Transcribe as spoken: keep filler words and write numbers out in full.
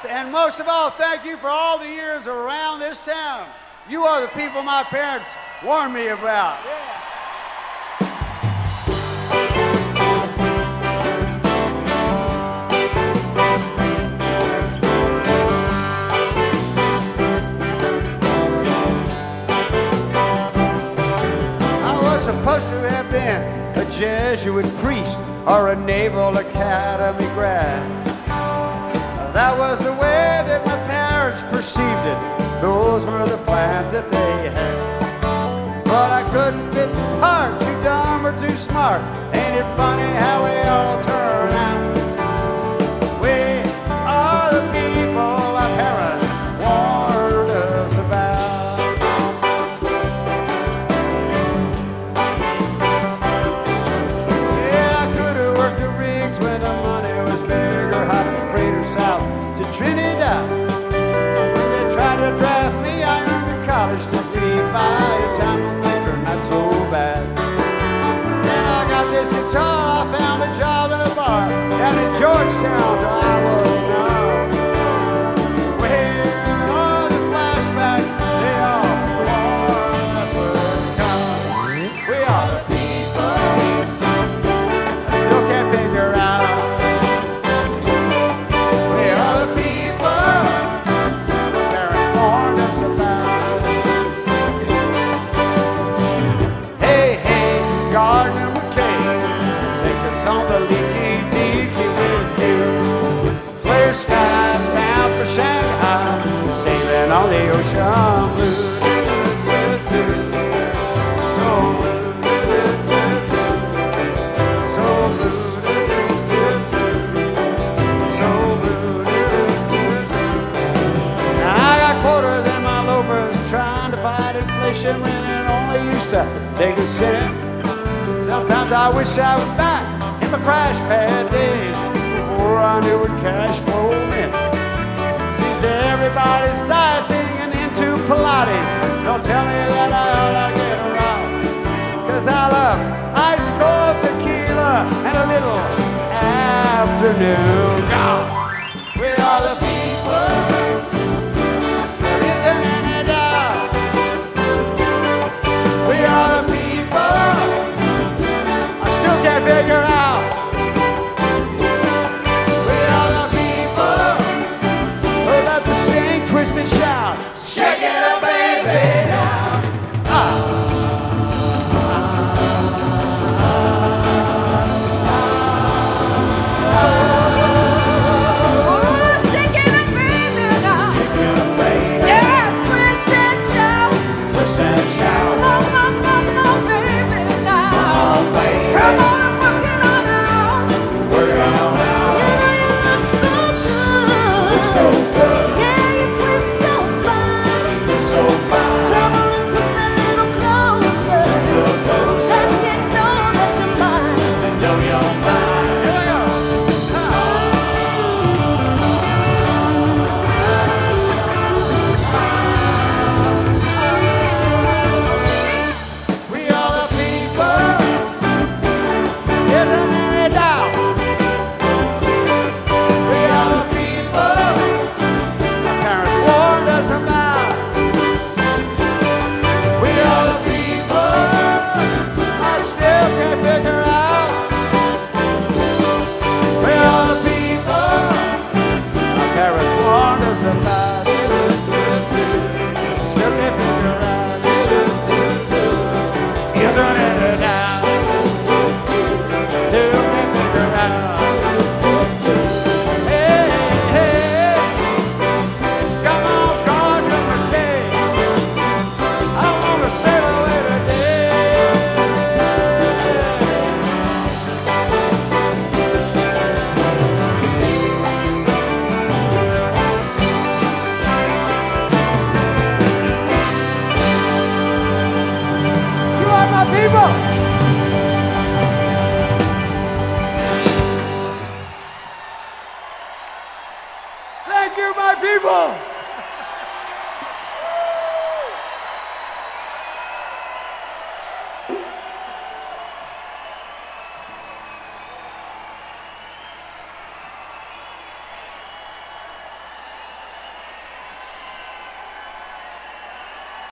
And most of all, thank you for all the years around this town. You are the people my parents warned me about. Yeah. Supposed to have been a Jesuit priest or a Naval Academy grad. That was the way that my parents perceived it. Those were the plans that they had. But I couldn't fit the part, too dumb or too smart. Ain't it funny how we all turn out? We are the people our parents warned us about. Trinidad. When they tried to draft me, I earned a college degree. By the time when things are not so bad. Then I got this guitar, I found a job in a bar down in Georgetown till I was young. Where are the flashbacks? They all warn us will come. We are the people I still can't figure out. On the leaky tiki with you. Clear skies bound for Shanghai, sailing on the ocean blue. So blue, so blue, so blue. Now I got quarters in my loafers trying to fight inflation when it only used to take a cent. Sometimes I wish I was back in the crash pad days before I knew what cash flow meant. Seems everybody's dieting and into Pilates. Don't tell me that I ought to get around, 'cause I love ice cold tequila and a little afternoon. God, we are the people. There isn't any doubt. We are the people. I still can't figure out. We are the people who love to sing, twist and shout. Shake it up, baby, now. Ah. Thank you, my people.